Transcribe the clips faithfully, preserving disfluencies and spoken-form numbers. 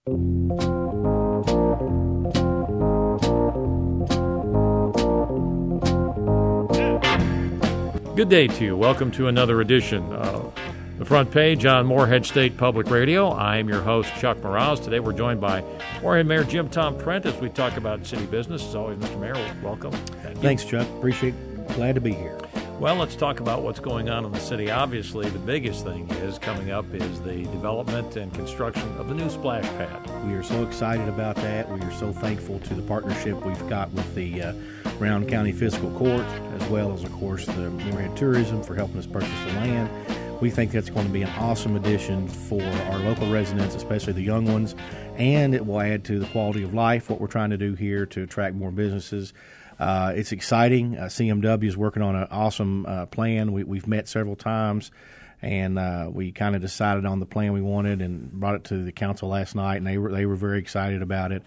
Good day to you. Welcome to another edition of The Front Page on Morehead State Public Radio. I am your host, Chuck Moroz. Today we're joined by Morehead Mayor Jim Tom Trent as we talk about city business. As always, Mister Mayor, welcome. Thank you. Thanks, Chuck. Appreciate it. Glad to be here. Well, let's talk about what's going on in the city. Obviously, the biggest thing is coming up is the development and construction of the new splash pad. We are so excited about that. We are so thankful to the partnership we've got with the uh, Brown County Fiscal Court, as well as, of course, the Morehead Tourism for helping us purchase the land. We think that's going to be an awesome addition for our local residents, especially the young ones, and it will add to the quality of life, what we're trying to do here to attract more businesses. Uh, it's exciting. Uh, C M W is working on an awesome uh, plan. We, we've met several times, and uh, we kind of decided on the plan we wanted and brought it to the council last night, and they were they were very excited about it.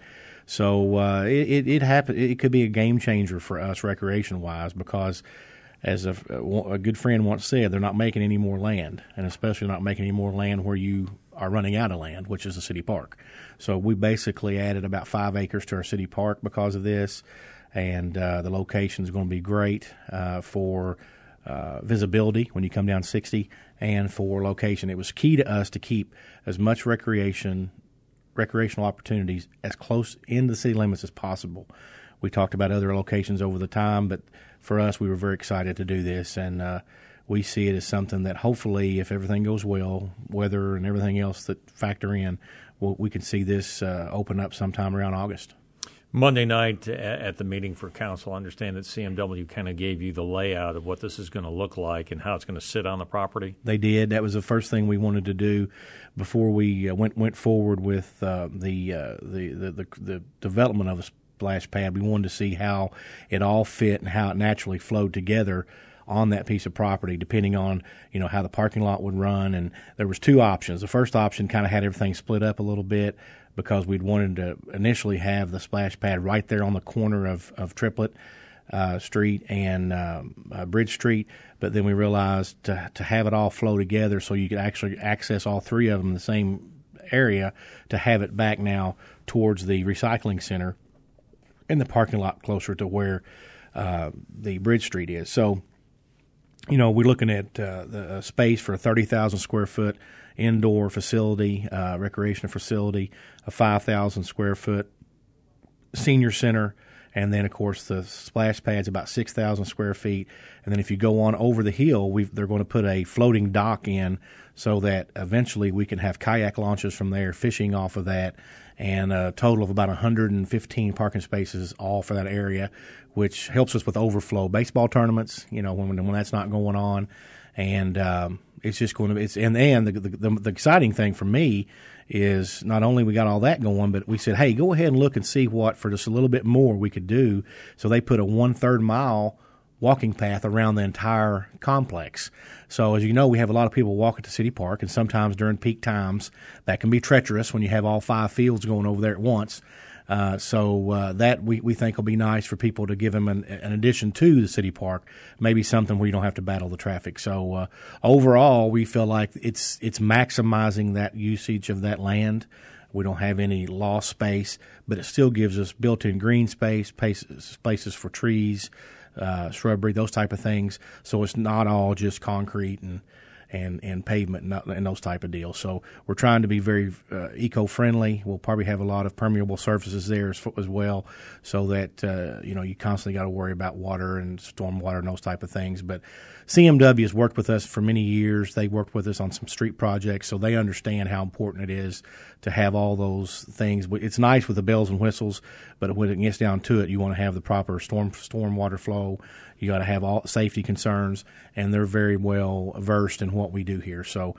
So uh, it it, it happened. It could be a game changer for us recreation wise because, as a, a good friend once said, they're not making any more land, and especially not making any more land where you are running out of land, which is a city park. So we basically added about five acres to our city park because of this. And uh, the location is going to be great uh, for uh, visibility when you come down sixty, and for location. It was key to us to keep as much recreation, recreational opportunities as close in the city limits as possible. We talked about other locations over the time, but for us, we were very excited to do this, and uh, we see it as something that hopefully, if everything goes well, weather and everything else that factor in, we'll, we can see this uh, open up sometime around August. Monday night at the meeting for council, I understand that C M W kind of gave you the layout of what this is going to look like and how it's going to sit on the property. They did. That was the first thing we wanted to do before we uh, went went forward with uh, the, uh, the, the the the development of a splash pad. We wanted to see how it all fit and how it naturally flowed together on that piece of property, depending on, you know, how the parking lot would run. And there was two options. The first option kind of had everything split up a little bit, because we'd wanted to initially have the splash pad right there on the corner of, of Triplet uh, Street and um, uh, Bridge Street, but then we realized to, to have it all flow together so you could actually access all three of them in the same area, to have it back now towards the recycling center in the parking lot closer to where uh, the Bridge Street is. So, you know, we're looking at uh, the space for a thirty thousand square foot indoor facility, uh, recreational facility, a five thousand square foot senior center, and then, of course, the splash pad's about six thousand square feet. And then if you go on over the hill, we've, they're going to put a floating dock in so that eventually we can have kayak launches from there, fishing off of that, and a total of about one hundred fifteen parking spaces all for that area, which helps us with overflow baseball tournaments, you know, when when that's not going on. And um, it's just going to be, it's, and, and the, the, the exciting thing for me is not only we got all that going, but we said, hey, go ahead and look and see what for just a little bit more we could do. So they put a one-third mile walking path around the entire complex. So as you know, we have a lot of people walk at the city park, and sometimes during peak times that can be treacherous when you have all five fields going over there at once. Uh, so uh, that we, we think will be nice for people to give them an, an addition to the city park, maybe something where you don't have to battle the traffic. So uh, overall, we feel like it's it's maximizing that usage of that land. We don't have any lost space, but it still gives us built-in green space, spaces, places for trees, uh, shrubbery, those type of things. So it's not all just concrete and and, and pavement and, and those type of deals. So we're trying to be very uh, eco-friendly. We'll probably have a lot of permeable surfaces there as, as well, so that, uh, you know, you constantly got to worry about water and storm water and those type of things. But C M W has worked with us for many years. They worked with us on some street projects, so they understand how important it is to have all those things. It's nice with the bells and whistles, but when it gets down to it, you want to have the proper storm storm water flow. You got to have all safety concerns, and they're very well versed in what we do here. So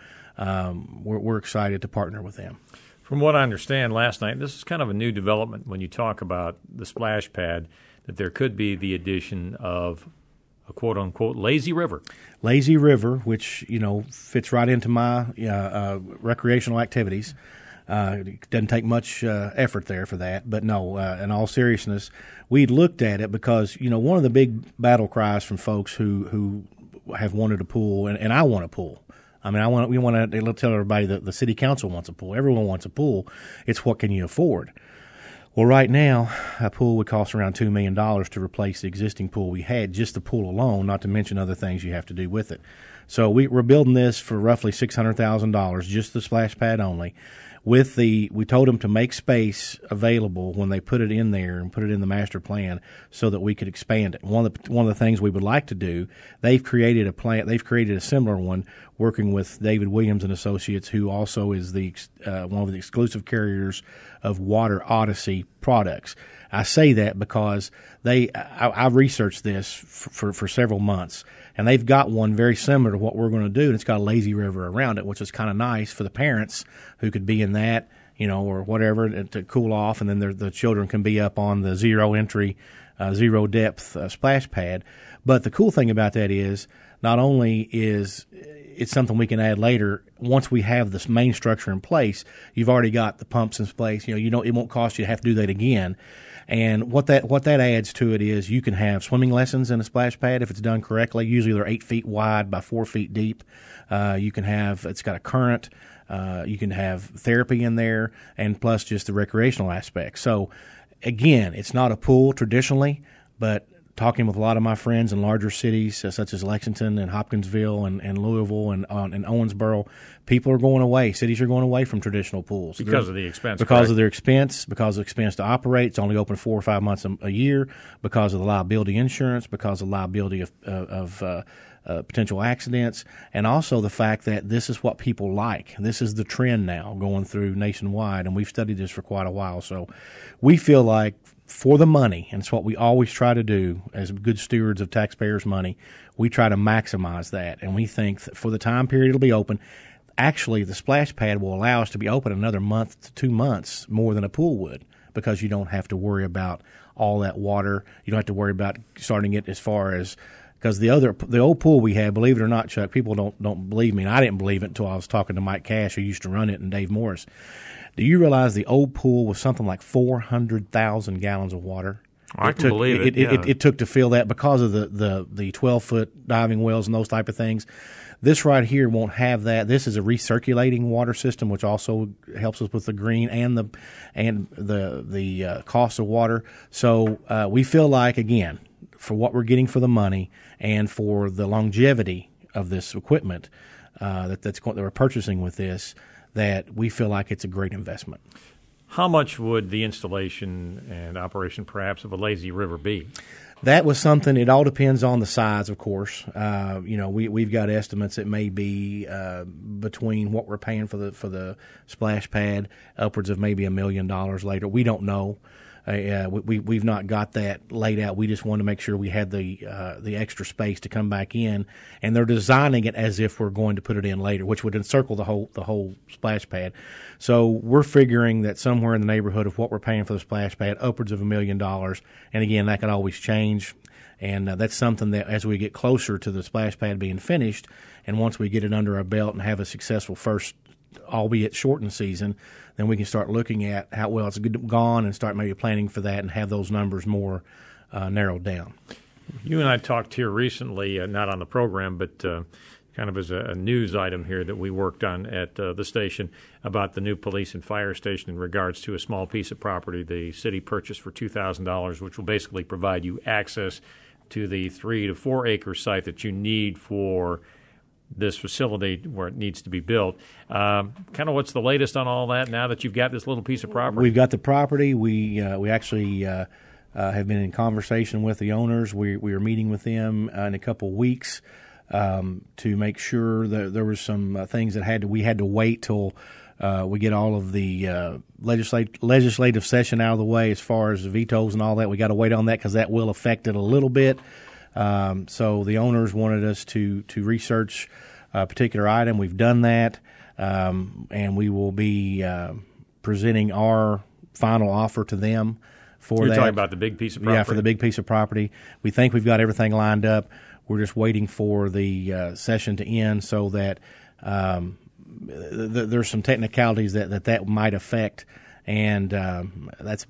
um, we're, we're excited to partner with them. From what I understand last night, this is kind of a new development when you talk about the splash pad, that there could be the addition of a quote-unquote lazy river. Lazy river, which, you know, fits right into my uh, uh, recreational activities. Uh, it doesn't take much uh, effort there for that. But, no, uh, in all seriousness, we looked at it because, you know, one of the big battle cries from folks who, who have wanted a pool, and, and I want a pool. I mean, I want we want to tell everybody that the city council wants a pool. Everyone wants a pool. It's what can you afford? Well, right now, a pool would cost around two million dollars to replace the existing pool we had, just the pool alone, not to mention other things you have to do with it. So we, we're building this for roughly six hundred thousand dollars, just the splash pad only. With the, we told them to make space available when they put it in there and put it in the master plan so that we could expand it. One of the one of the things we would like to do, they've created a plan, they've created a similar one, working with David Williams and Associates, who also is the uh, one of the exclusive carriers of Water Odyssey products. I say that because they, I, I researched this for, for, for several months, and they've got one very similar to what we're going to do, and it's got a lazy river around it, which is kind of nice for the parents who could be in that, you know, or whatever to cool off, and then the children can be up on the zero entry, uh, zero depth uh, splash pad. But the cool thing about that is not only is it's something we can add later. Once we have this main structure in place, you've already got the pumps in place. You know, you know, it won't cost you to have to do that again. And what that what that adds to it is you can have swimming lessons in a splash pad if it's done correctly. Usually they're eight feet wide by four feet deep. Uh, you can have it's got a current. Uh, you can have therapy in there, and plus just the recreational aspect. So again, it's not a pool traditionally, but talking with a lot of my friends in larger cities uh, such as Lexington and Hopkinsville and, and Louisville and, uh, and Owensboro, people are going away. Cities are going away from traditional pools. Because They're, of the expense. Because correct? of their expense, because of the expense to operate. It's only open four or five months a, a year, because of the liability insurance, because of the liability of, uh, of uh, uh, potential accidents, and also the fact that this is what people like. This is the trend now going through nationwide, and we've studied this for quite a while. So we feel like for the money, and it's what we always try to do as good stewards of taxpayers' money, we try to maximize that. And we think that for the time period it'll be open, actually the splash pad will allow us to be open another month to two months more than a pool would, because you don't have to worry about all that water. You don't have to worry about starting it as far as, because the other, the old pool we had, believe it or not, Chuck, people don't don't believe me, and I didn't believe it until I was talking to Mike Cash, who used to run it, and Dave Morris. Do you realize the old pool was something like four hundred thousand gallons of water? I it can took, believe it. It, yeah. it, it. It took to fill that because of the, the, the twelve-foot diving wells and those type of things. This right here won't have that. This is a recirculating water system, which also helps us with the green and the and the the uh, cost of water. So uh, we feel like, again, for what we're getting for the money and for the longevity of this equipment uh, that that's that we're purchasing with this, that we feel like it's a great investment. How much would the installation and operation, perhaps, of a lazy river be? That was something. It all depends on the size, of course. Uh, you know, we we've got estimates. It may be uh, between what we're paying for the for the splash pad, upwards of maybe a million dollars later. We don't know. Uh, we we've not got that laid out. We just wanted to make sure we had the uh, the extra space to come back in, and they're designing it as if we're going to put it in later, which would encircle the whole the whole splash pad. So we're figuring that somewhere in the neighborhood of what we're paying for the splash pad, upwards of a million dollars. And again, that can always change, and uh, that's something that as we get closer to the splash pad being finished, and once we get it under our belt and have a successful first, albeit shortened season, then we can start looking at how well it's gone and start maybe planning for that and have those numbers more uh, narrowed down. You and I talked here recently, uh, not on the program, but uh, kind of as a, a news item here that we worked on at uh, the station about the new police and fire station in regards to a small piece of property the city purchased for two thousand dollars, which will basically provide you access to the three to four acre site that you need for this facility where it needs to be built. Um, kind of what's the latest on all that now that you've got this little piece of property? We've got the property. We uh, we actually uh, uh, have been in conversation with the owners. We we are meeting with them uh, in a couple of weeks um, to make sure that there was some uh, things that had to we had to wait till uh, we get all of the uh, legislative legislative session out of the way as far as the vetoes and all that. We got to wait on that because that will affect it a little bit. Um, so the owners wanted us to to research a particular item. We've done that, um, and we will be uh, presenting our final offer to them for You're that. You're talking about the big piece of property? Yeah, for the big piece of property. We think we've got everything lined up. We're just waiting for the uh, session to end so that um, th- th- there's some technicalities that, that that might affect, and um, that's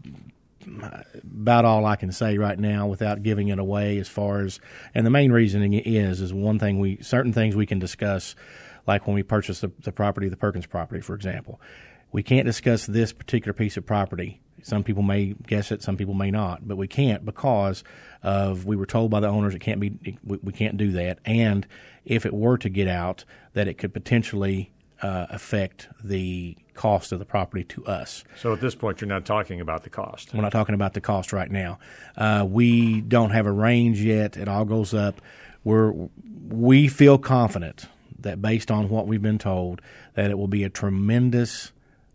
about all I can say right now without giving it away as far as, and the main reasoning is, is one thing we, certain things we can discuss, like when we purchased the, the property, the Perkins property, for example. We can't discuss this particular piece of property. Some people may guess it, some people may not, but we can't because of we were told by the owners it can't be we, we can't do that, and if it were to get out, that it could potentially uh, affect the cost of the property to us. So at this point, you're not talking about the cost. We're not talking about the cost right now. Uh, we don't have a range yet. It all goes up. We're we feel confident that based on what we've been told, that it will be a tremendous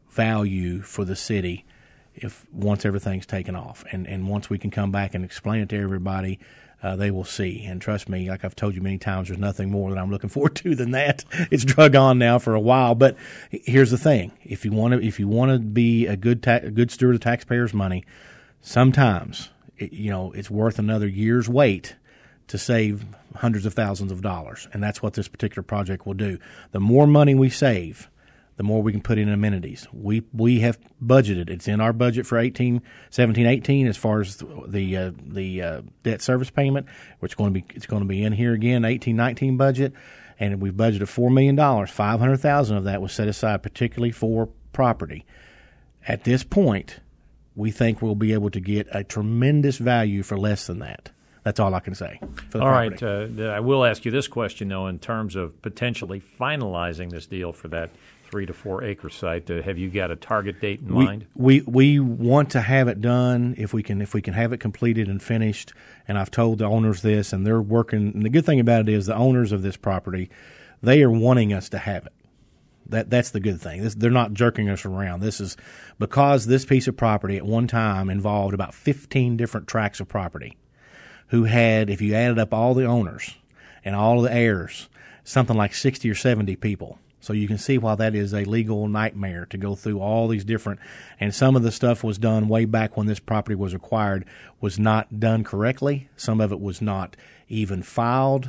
value for the city if once everything's taken off, and and once we can come back and explain it to everybody, uh, they will see. And trust me, like I've told you many times, there's nothing more that I'm looking forward to than that. It's drug on now for a while, but here's the thing: if you want to, if you want to be a good ta- a good steward of taxpayers' money, sometimes it, you know it's worth another year's wait to save hundreds of thousands of dollars, and that's what this particular project will do. The more money we save, the more we can put in amenities. We we have budgeted. It's in our budget for eighteen, seventeen, eighteen as far as the uh, the uh, debt service payment, which is going to be it's going to be in here again, eighteen, nineteen budget, and we've budgeted four million dollars. five hundred thousand dollars of that was set aside particularly for property. At this point, we think we'll be able to get a tremendous value for less than that. That's all I can say for the all property. right. Uh, I will ask you this question, though, in terms of potentially finalizing this deal for that three to four acre site. Uh, have you got a target date in we, mind? We we want to have it done if we can if we can have it completed and finished. And I've told the owners this, and they're working. And the good thing about it is the owners of this property, they are wanting us to have it. That that's the good thing. This, they're not jerking us around. This is because this piece of property at one time involved about fifteen different tracts of property, who had, if you added up all the owners and all the heirs, something like sixty or seventy people. So you can see why that is a legal nightmare to go through all these different, and some of the stuff was done way back when this property was acquired was not done correctly. Some of it was not even filed.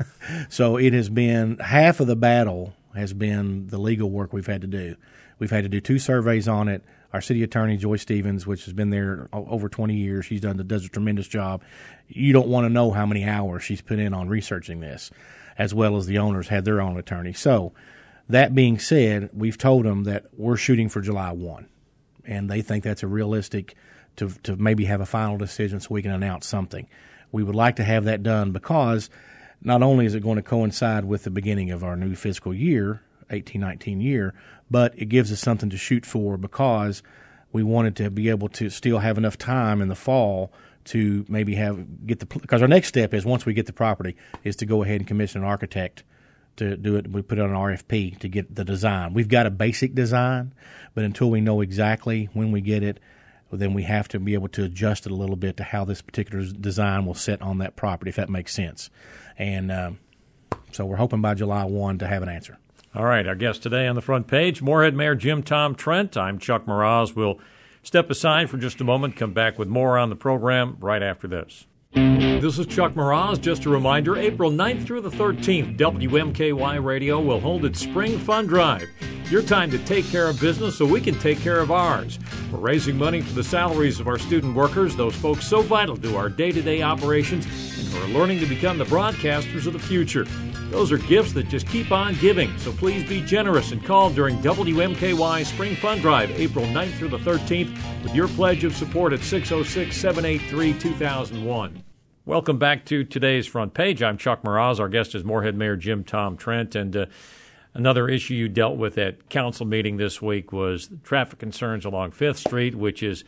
So it has been, half of the battle has been the legal work we've had to do. We've had to do two surveys on it. Our city attorney, Joy Stevens, which has been there over twenty years, she's done does a tremendous job. You don't want to know how many hours she's put in on researching this, as well as the owners had their own attorney. So that being said, we've told them that we're shooting for July first, and they think that's a realistic to to maybe have a final decision so we can announce something. We would like to have that done because not only is it going to coincide with the beginning of our new fiscal year, eighteen nineteen year, but it gives us something to shoot for because we wanted to be able to still have enough time in the fall to maybe have get the because our next step is once we get the property is to go ahead and commission an architect to do it. We put out an R F P to get the design. We've got a basic design, but until we know exactly when we get it, then we have to be able to adjust it a little bit to how this particular design will sit on that property, if that makes sense. And um, so we're hoping by July first to have an answer. All right, our guest today on the front page, Morehead Mayor Jim Tom Trent. I'm Chuck Mraz. We'll step aside for just a moment, come back with more on the program right after this. This is Chuck Mraz. Just a reminder, April ninth through the thirteenth, W M K Y Radio will hold its Spring Fund Drive. Your time to take care of business so we can take care of ours. We're raising money for the salaries of our student workers, those folks so vital to our day-to-day operations and who are learning to become the broadcasters of the future. Those are gifts that just keep on giving, so please be generous and call during W M K Y Spring Fund Drive, April ninth through the thirteenth, with your pledge of support at six oh six, seven eight three, two thousand one. Welcome back to today's front page. I'm Chuck Mraz. Our guest is Morehead Mayor Jim Tom Trent. And uh, another issue you dealt with at council meeting this week was the traffic concerns along Fifth Street, which is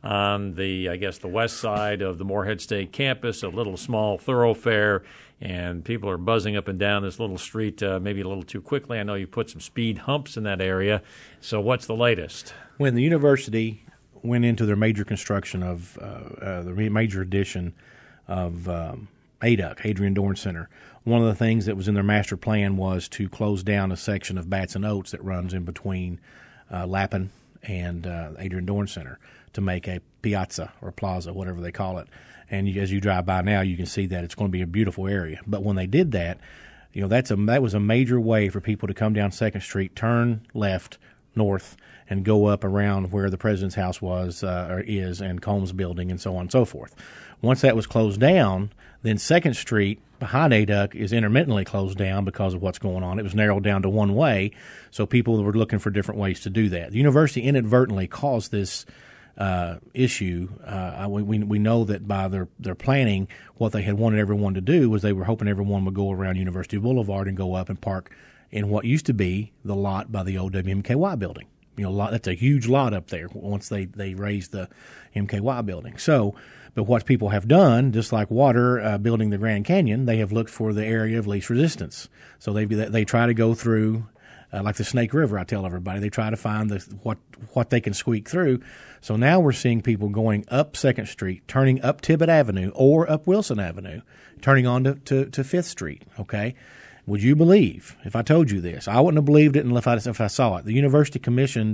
on the, I guess, the west side of the Morehead State campus, a little small thoroughfare, and people are buzzing up and down this little street uh, maybe a little too quickly. I know you put some speed humps in that area. So what's the latest? When the university went into their major construction of uh, uh, the major addition of um, A D U C, Adrian Dorn Center, one of the things that was in their master plan was to close down a section of Batts and Oates that runs in between uh, Lappin and uh, Adrian Dorn Center to make a piazza or plaza, whatever they call it. And you, as you drive by now, you can see that it's going to be a beautiful area. But when they did that, you know, that's a that was a major way for people to come down Second Street, turn left, north and go up around where the president's house was uh, or is and Combs Building and so on and so forth. Once that was closed down, then second Street behind A D U C is intermittently closed down because of what's going on. It was narrowed down to one way, so people were looking for different ways to do that. The university inadvertently caused this uh, issue. Uh, we, we know that by their, their planning, what they had wanted everyone to do was they were hoping everyone would go around University Boulevard and go up and park in what used to be the lot by the old W M K Y building. You know, lot, that's a huge lot up there once they, they raised the M K Y building. So, but what people have done, just like water uh, building the Grand Canyon, they have looked for the area of least resistance. So they they try to go through, uh, like the Snake River, I tell everybody, they try to find the what what they can squeak through. So now we're seeing people going up second Street, turning up Tibbet Avenue or up Wilson Avenue, turning on to, to, to fifth Street, okay? Would you believe if I told you this? I wouldn't have believed it unless I, if I saw it. The university commissioned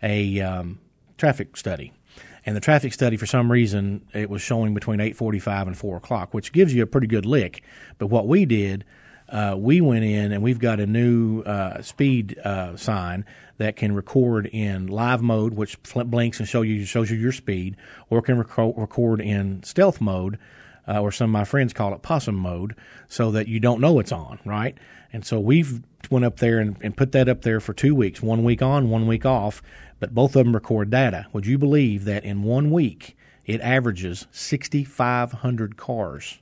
a um, traffic study, and the traffic study, for some reason, it was showing between eight forty-five and four o'clock, which gives you a pretty good lick. But what we did, uh, we went in and we've got a new uh, speed uh, sign that can record in live mode, which blinks and show you shows you your speed, or can rec- record in stealth mode. Uh, or some of my friends call it possum mode, so that you don't know it's on, right? And so we've went up there and, and put that up there for two weeks, one week on, one week off, but both of them record data. Would you believe that in one week it averages sixty-five hundred cars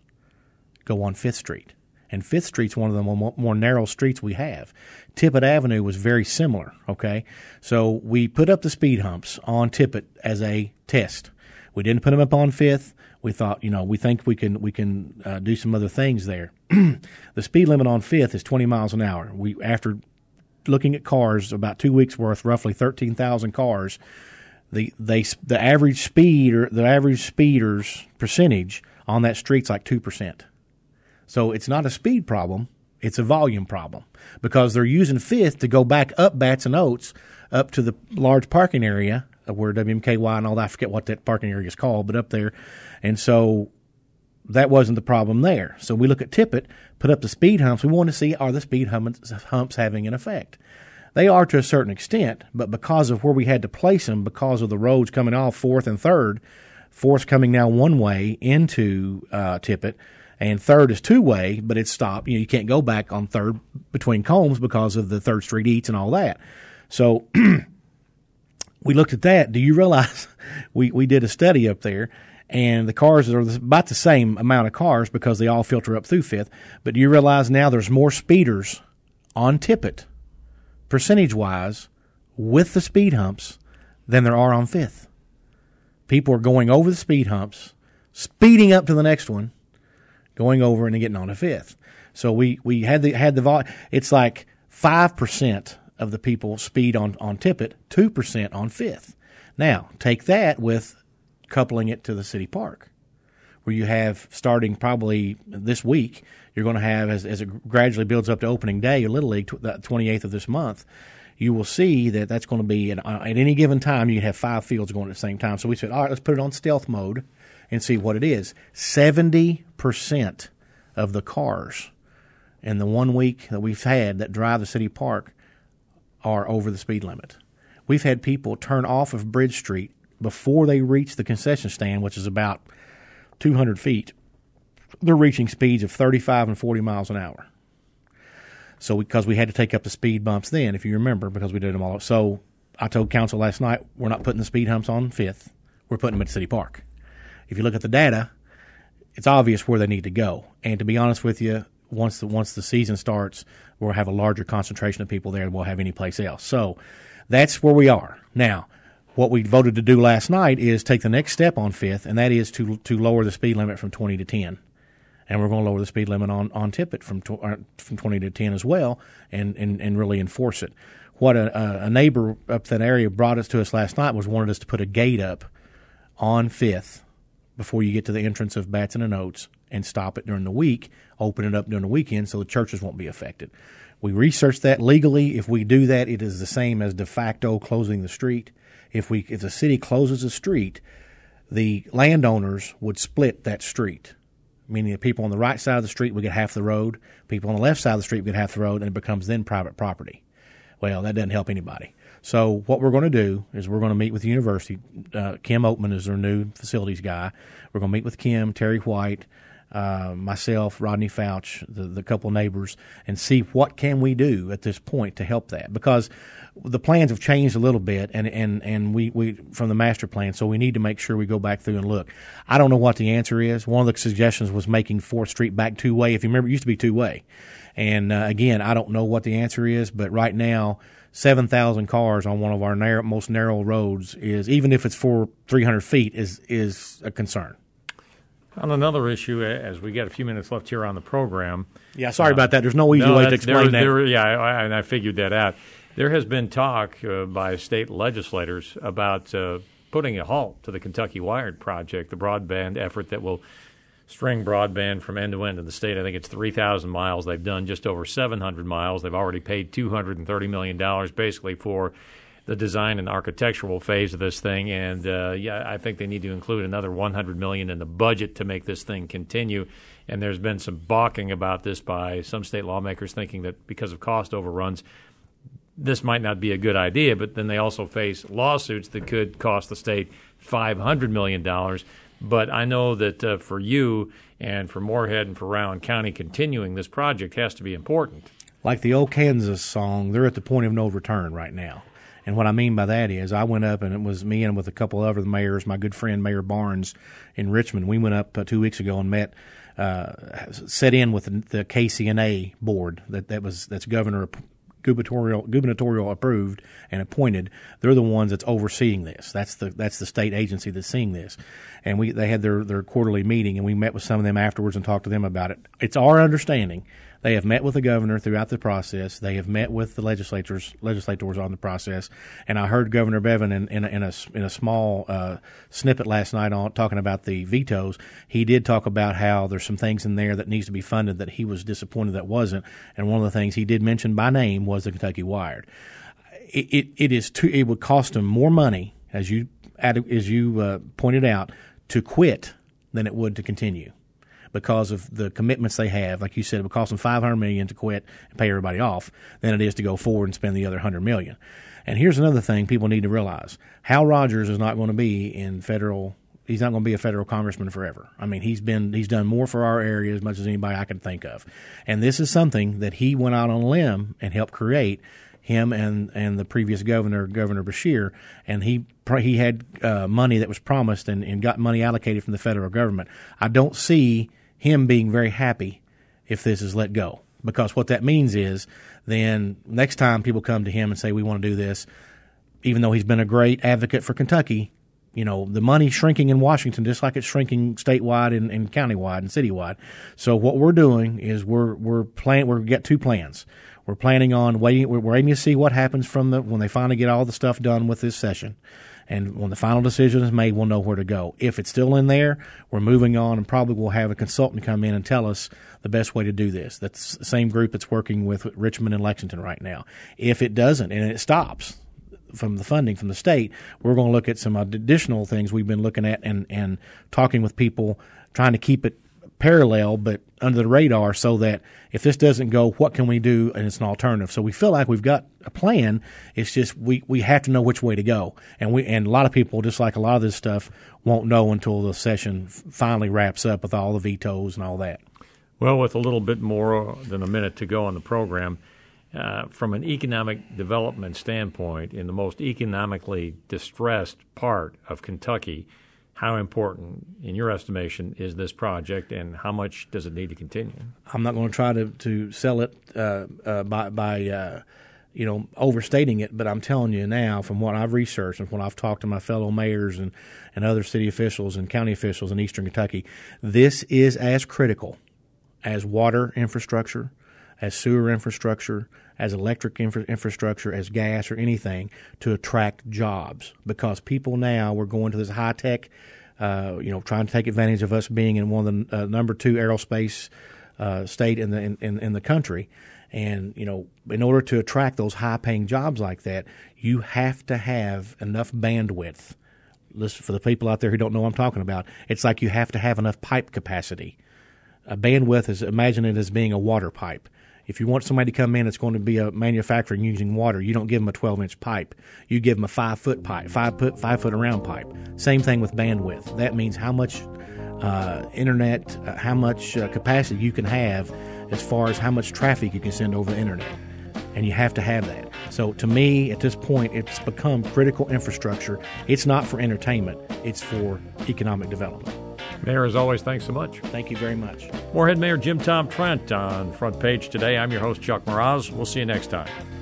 go on fifth Street? And fifth Street's one of the more, more narrow streets we have. Tippett Avenue was very similar, okay? So we put up the speed humps on Tippett as a test. We didn't put them up on fifth. We thought, you know, we think we can we can uh, do some other things there. The speed limit on fifth is twenty miles an hour. We, after looking at cars, about two weeks worth, roughly thirteen thousand cars, the they the average speed or the average speeders percentage on that street's like two percent. So it's not a speed problem; it's a volume problem because they're using fifth to go back up Batts and Oates up to the large parking area where W M K Y and all that, I forget what that parking area is called, but up there. And so that wasn't the problem there. So we look at Tippett, put up the speed humps. We want to see, are the speed humps having an effect? They are to a certain extent, but because of where we had to place them, because of the roads coming off fourth and third, fourth coming now one way into uh, Tippett, and third is two-way, but it's stopped. You know, you can't go back on third between Combs because of the third Street Eats and all that. So we looked at that. Do you realize we, we did a study up there, and the cars are about the same amount of cars because they all filter up through fifth. But do you realize now there's more speeders on Tippett, percentage-wise, with the speed humps than there are on fifth? People are going over the speed humps, speeding up to the next one, going over and getting on to fifth. So we, we had the had the vol- it's like five percent of the people speed on, on Tippett, two percent on fifth. Now, take that with coupling it to the city park, where you have, starting probably this week, you're going to have, as, as it gradually builds up to opening day, your Little League, the twenty-eighth of this month, you will see that that's going to be, at, at any given time, you can have five fields going at the same time. So we said, all right, let's put it on stealth mode and see what it is. seventy percent of the cars in the one week that we've had that drive the city park are over the speed limit. We've had people turn off of Bridge Street before they reach the concession stand, which is about two hundred feet. They're reaching speeds of thirty-five and forty miles an hour. So because we had to take up the speed bumps then, if you remember, because we did them all. So I told council last night, we're not putting the speed humps on fifth. We're putting them at City Park. If you look at the data, it's obvious where they need to go. And to be honest with you, once the once the season starts, we'll have a larger concentration of people there than we'll have any place else. So that's where we are. Now, what we voted to do last night is take the next step on fifth, and that is to to lower the speed limit from twenty to ten. And we're going to lower the speed limit on, on Tippett from tw- uh, from twenty to ten as well, and, and, and really enforce it. What a, a neighbor up that area brought us to us last night was wanted us to put a gate up on fifth before you get to the entrance of Batson and Oates and stop it during the week, open it up during the weekend so the churches won't be affected. We researched that legally. If we do that, it is the same as de facto closing the street. If we if the city closes a street, the landowners would split that street, meaning the people on the right side of the street would get half the road, people on the left side of the street would get half the road, and it becomes then private property. Well, that doesn't help anybody. So what we're going to do is we're going to meet with the university. Uh, Kim Oatman is their new facilities guy. We're going to meet with Kim, Terry White, uh, myself, Rodney Fouch, the, the couple neighbors, and see what can we do at this point to help that. Because the plans have changed a little bit, and, and, and we, we from the master plan, so we need to make sure we go back through and look. I don't know what the answer is. One of the suggestions was making fourth Street back two-way. If you remember, it used to be two-way. And, uh, again, I don't know what the answer is, but right now, seven thousand cars on one of our narrow, most narrow roads is, even if it's for three hundred feet, is is a concern. On another issue, as we get a few minutes left here on the program. Yeah, sorry uh, about that. There's no easy no, way to explain there, that. There, yeah, I, and I figured that out. There has been talk uh, by state legislators about uh, putting a halt to the Kentucky Wired project, the broadband effort that will string broadband from end to end in the state. I think it's three thousand miles. They've done just over seven hundred miles. They've already paid two hundred thirty million dollars basically for the design and architectural phase of this thing. And, uh, yeah, I think they need to include another one hundred million dollars in the budget to make this thing continue. And there's been some balking about this by some state lawmakers, thinking that because of cost overruns, this might not be a good idea. But then they also face lawsuits that could cost the state five hundred million dollars. But I know that uh, for you and for Moorhead and for Rowan County, continuing this project has to be important. Like the old Kansas song, they're at the point of no return right now. And what I mean by that is I went up, and it was me and with a couple other mayors, my good friend Mayor Barnes in Richmond. We went up uh, two weeks ago and met, uh, set in with the, the K C N A board that, that was that's governor gubernatorial gubernatorial approved and appointed. They're the ones that's overseeing this. That's the that's the state agency that's seeing this. And we they had their, their quarterly meeting, and we met with some of them afterwards and talked to them about it. It's our understanding they have met with the governor throughout the process. They have met with the legislators legislators on the process. And I heard Governor Bevin in, in, a, in a in a small uh, snippet last night on talking about the vetoes. He did talk about how there's some things in there that needs to be funded that he was disappointed that wasn't. And one of the things he did mention by name was the Kentucky Wired. It it, it is too, it would cost him more money, as you as you uh, pointed out, to quit than it would to continue, because of the commitments they have. Like you said, it would cost them five hundred million dollars to quit and pay everybody off than it is to go forward and spend the other one hundred million dollars. And here's another thing people need to realize. Hal Rogers is not going to be in federal – he's not going to be a federal congressman forever. I mean, he's been he's done more for our area as much as anybody I can think of. And this is something that he went out on a limb and helped create, him and, and the previous governor, Governor Beshear, and he he had uh, money that was promised and, and got money allocated from the federal government. I don't see him being very happy if this is let go, because what that means is then next time people come to him and say we want to do this, even though he's been a great advocate for Kentucky, you know, the money's shrinking in Washington just like it's shrinking statewide and, and countywide and citywide. So what we're doing is we're we're plan we're get two plans. We're planning on waiting. We're waiting to see what happens from the when they finally get all the stuff done with this session, and when the final decision is made, we'll know where to go. If it's still in there, we're moving on, and probably we'll have a consultant come in and tell us the best way to do this. That's the same group that's working with Richmond and Lexington right now. If it doesn't and it stops from the funding from the state, we're going to look at some additional things we've been looking at and and talking with people, trying to keep it parallel but under the radar, so that if this doesn't go, what can we do? And it's an alternative. So we feel like we've got a plan. It's just we, we have to know which way to go. And we and a lot of people, just like a lot of this stuff, won't know until the session finally wraps up with all the vetoes and all that. Well, with a little bit more than a minute to go on the program, uh, from an economic development standpoint, in the most economically distressed part of Kentucky, how important, in your estimation, is this project, and how much does it need to continue? I'm not going to try to, to sell it uh, uh, by, by uh, you know, overstating it, but I'm telling you now, from what I've researched and when I've talked to my fellow mayors and, and other city officials and county officials in eastern Kentucky, this is as critical as water infrastructure, as sewer infrastructure, as electric infra- infrastructure, as gas or anything to attract jobs, because people now, we're going to this high-tech, uh, you know, trying to take advantage of us being in one of the uh, number two aerospace uh, state in the in, in the country. And, you know, in order to attract those high-paying jobs like that, you have to have enough bandwidth. Listen, for the people out there who don't know what I'm talking about, it's like you have to have enough pipe capacity. A bandwidth is, imagine it as being a water pipe. If you want somebody to come in that's going to be a manufacturing using water, you don't give them a twelve-inch pipe. You give them a five-foot pipe, five foot, five foot around pipe. Same thing with bandwidth. That means how much uh, internet, uh, how much uh, capacity you can have as far as how much traffic you can send over the internet. And you have to have that. So to me, at this point, it's become critical infrastructure. It's not for entertainment. It's for economic development. Mayor, as always, thanks so much. Thank you very much. Morehead Mayor Jim Tom Trent on Front Page today. I'm your host, Chuck Mraz. We'll see you next time.